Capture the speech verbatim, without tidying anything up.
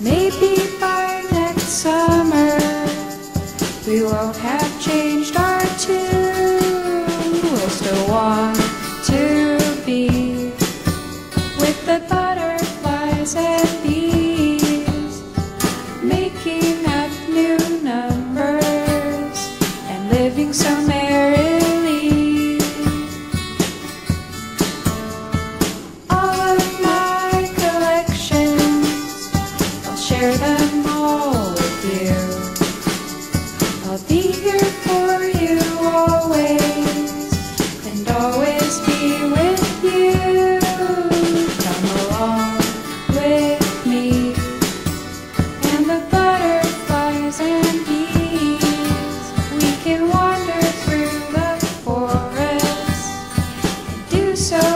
maybe by next summer we won't have changed our tune. We'll still want to be with the butterflies and bees, making up new numbers and living so merrily. All of my collections, I'll share them all with you. I'll be here for you always, and always be with you. Come along with me, and the butterflies and bees. We can wander through the forest and do so